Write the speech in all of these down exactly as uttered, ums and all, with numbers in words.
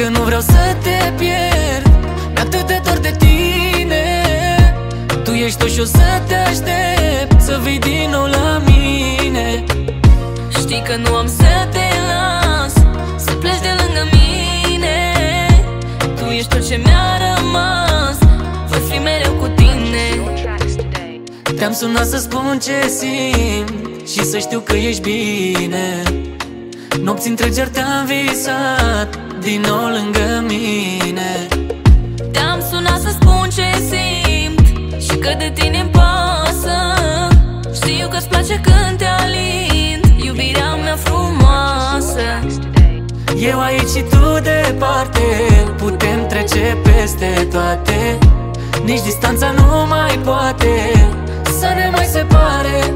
că nu vreau să te pierd, mi-atât de dor de tine. Tu ești tot și o să te aștept să vii din nou la mine. Știi că nu am să te las să pleci de lângă mine. Tu ești tot ce mi-a rămas, voi fi mereu cu tine. Te-am sunat să spun ce simt și să știu că ești bine. Nopți întregi te-am visat din nou lângă mine. Te-am sunat să spun ce simt și că de tine-mi pasă. Știu că-ți place când te alind, iubirea mea frumoasă. Eu aici și tu departe, putem trece peste toate. Nici distanța nu mai poate să ne mai separe.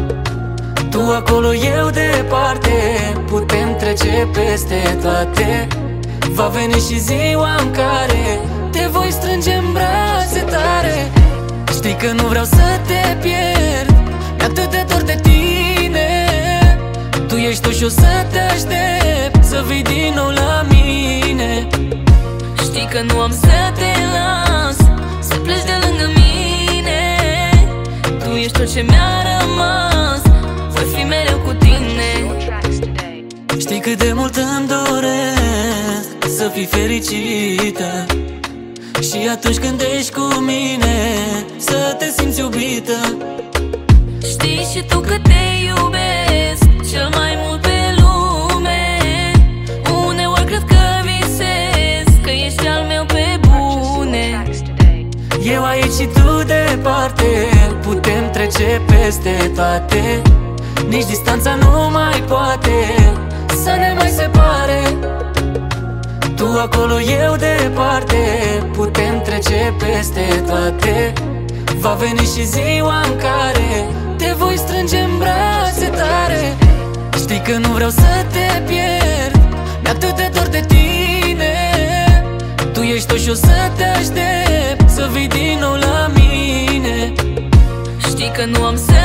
Tu acolo, eu departe, putem trece peste toate. Va veni și ziua în care te voi strânge în brațe tare. Știi că nu vreau să te pierd, mi-atât de dor de tine. Tu ești tot și o să te aștept să vii din nou la mine. Știi că nu am să te las să pleci de lângă mine. Tu ești tot ce mi-a rămas, voi fi mereu cu tine. Știi cât de mult îmi doresc să fii fericită, și atunci când ești cu mine să te simți iubită. Știi și tu că te iubesc cel mai mult pe lume. Uneori cred că visez că ești al meu pe bune. Eu aici și tu departe, putem trece peste toate. Nici distanța nu mai poate să ne mai separe. Tu acolo, eu departe, putem trece peste toate. Va veni și ziua în care te voi strânge în brațe tare. Știi că nu vreau să te pierd, mi-atât de dor de tine. Tu ești tot și o să te aștept să vii din nou la mine. Știi că nu am să